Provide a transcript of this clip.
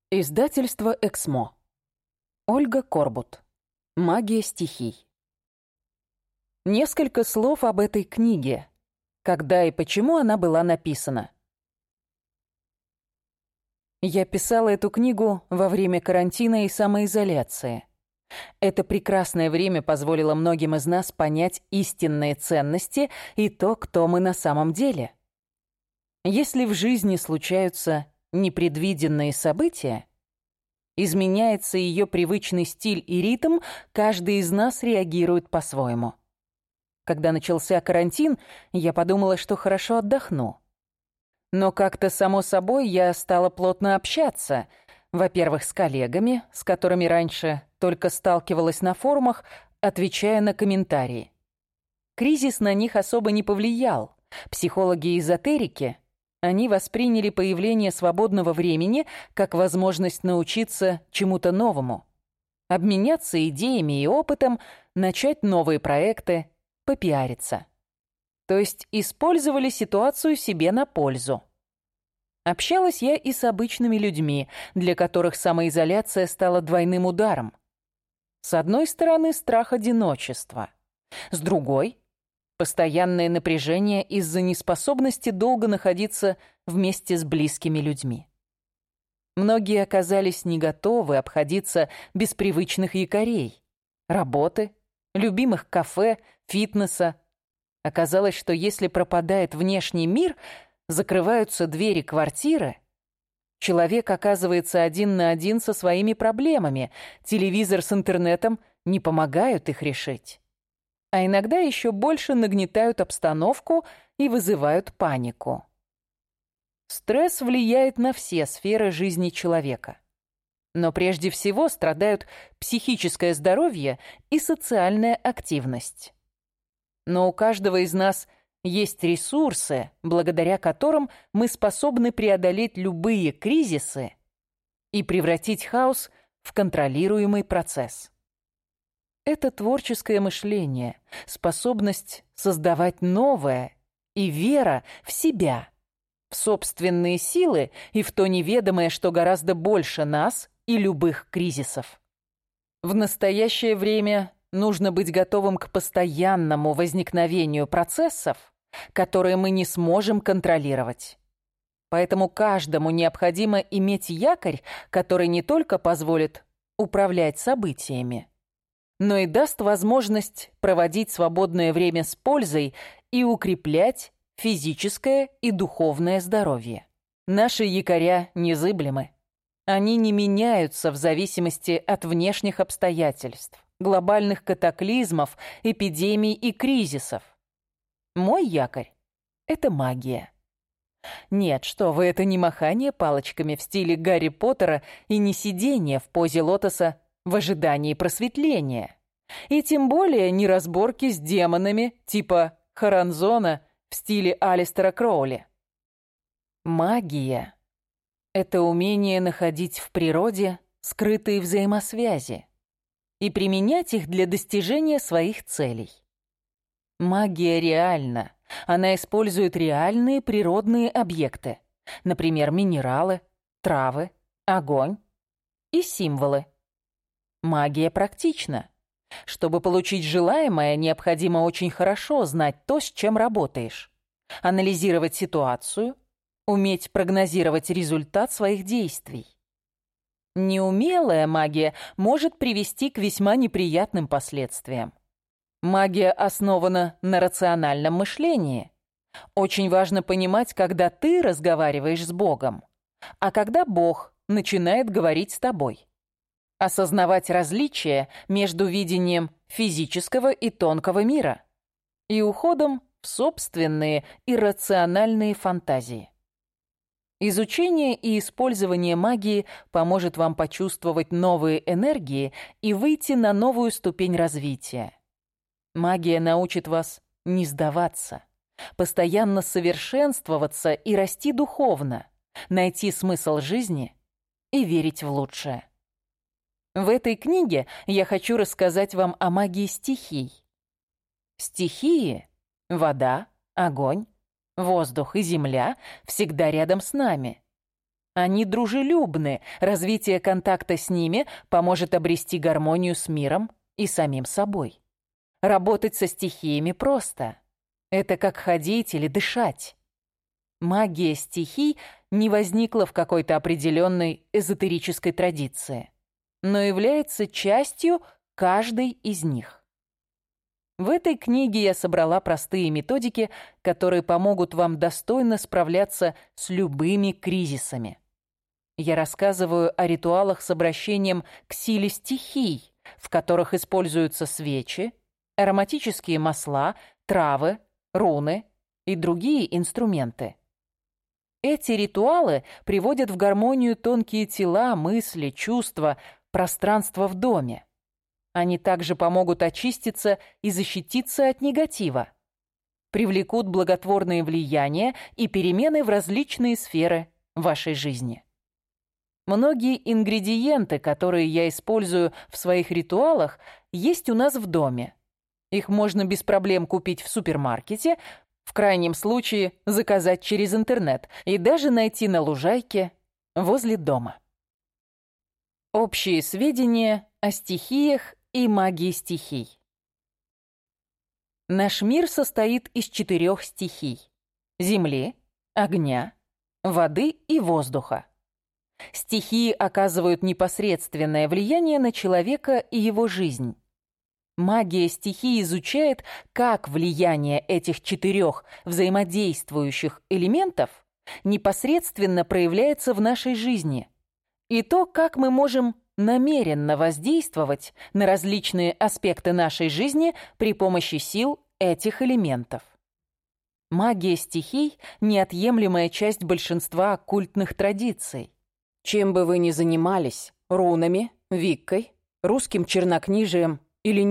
Издательство «Эксмо». Ольга Корбут. Магия стихий. Несколько слов об этой книге. Когда и почему она была написана. Я писала эту книгу во время карантина и самоизоляции. Это прекрасное время позволило многим из нас понять истинные ценности и то, кто мы на самом деле. Если в жизни случаются непредвиденные события, изменяется ее привычный стиль и ритм, каждый из нас реагирует по-своему. Когда начался карантин, я подумала, что хорошо отдохну. Но как-то само собой я стала плотно общаться. Во-первых, с коллегами, с которыми раньше только сталкивалась на форумах, отвечая на комментарии. Кризис на них особо не повлиял. Психологи-эзотерики, они восприняли появление свободного времени как возможность научиться чему-то новому, обменяться идеями и опытом, начать новые проекты, попиариться. То есть использовали ситуацию себе на пользу. Общалась я и с обычными людьми, для которых самоизоляция стала двойным ударом. С одной стороны, страх одиночества. С другой — постоянное напряжение из-за неспособности долго находиться вместе с близкими людьми. Многие оказались не готовы обходиться без привычных якорей, работы, любимых кафе, фитнеса. Оказалось, что если пропадает внешний мир, закрываются двери квартиры, человек оказывается один на один со своими проблемами, телевизор с интернетом не помогают их решить. А иногда еще больше нагнетают обстановку и вызывают панику. Стресс влияет на все сферы жизни человека. Но прежде всего страдают психическое здоровье и социальная активность. Но у каждого из нас есть ресурсы, благодаря которым мы способны преодолеть любые кризисы и превратить хаос в контролируемый процесс. Это творческое мышление, способность создавать новое и вера в себя, в собственные силы и в то неведомое, что гораздо больше нас и любых кризисов. В настоящее время нужно быть готовым к постоянному возникновению процессов, которые мы не сможем контролировать. Поэтому каждому необходимо иметь якорь, который не только позволит управлять событиями, но и даст возможность проводить свободное время с пользой и укреплять физическое и духовное здоровье. Наши якоря незыблемы. Они не меняются в зависимости от внешних обстоятельств, глобальных катаклизмов, эпидемий и кризисов. Мой якорь — это магия. Нет, что вы, это не махание палочками в стиле Гарри Поттера и не сидение в позе лотоса в ожидании просветления. И тем более не разборки с демонами типа Харанзона в стиле Алистера Кроули. Магия — это умение находить в природе скрытые взаимосвязи и применять их для достижения своих целей. Магия реальна. Она использует реальные природные объекты, например, минералы, травы, огонь и символы. Магия практична. Чтобы получить желаемое, необходимо очень хорошо знать то, с чем работаешь, анализировать ситуацию, уметь прогнозировать результат своих действий. Неумелая магия может привести к весьма неприятным последствиям. Магия основана на рациональном мышлении. Очень важно понимать, когда ты разговариваешь с Богом, а когда Бог начинает говорить с тобой. Осознавать различия между видением физического и тонкого мира и уходом в собственные иррациональные фантазии. Изучение и использование магии поможет вам почувствовать новые энергии и выйти на новую ступень развития. Магия научит вас не сдаваться, постоянно совершенствоваться и расти духовно, найти смысл жизни и верить в лучшее. В этой книге я хочу рассказать вам о магии стихий. Стихии — вода, огонь, воздух и земля — всегда рядом с нами. Они дружелюбны, развитие контакта с ними поможет обрести гармонию с миром и самим собой. Работать со стихиями просто. Это как ходить или дышать. Магия стихий не возникла в какой-то определенной эзотерической традиции, но является частью каждой из них. В этой книге я собрала простые методики, которые помогут вам достойно справляться с любыми кризисами. Я рассказываю о ритуалах с обращением к силе стихий, в которых используются свечи, ароматические масла, травы, руны и другие инструменты. Эти ритуалы приводят в гармонию тонкие тела, мысли, чувства, пространство в доме. Они также помогут очиститься и защититься от негатива, привлекут благотворные влияния и перемены в различные сферы вашей жизни. Многие ингредиенты, которые я использую в своих ритуалах, есть у нас в доме. Их можно без проблем купить в супермаркете, в крайнем случае заказать через интернет и даже найти на лужайке возле дома. Общие сведения о стихиях и магии стихий. Наш мир состоит из 4 стихий: земли, огня, воды и воздуха. Стихии оказывают непосредственное влияние на человека и его жизнь. Магия стихий изучает, как влияние этих 4 взаимодействующих элементов непосредственно проявляется в нашей жизни, и то, как мы можем намеренно воздействовать на различные аспекты нашей жизни при помощи сил этих элементов. Магия стихий – неотъемлемая часть большинства оккультных традиций. Чем бы вы ни занимались – рунами, виккой, русским чернокнижием или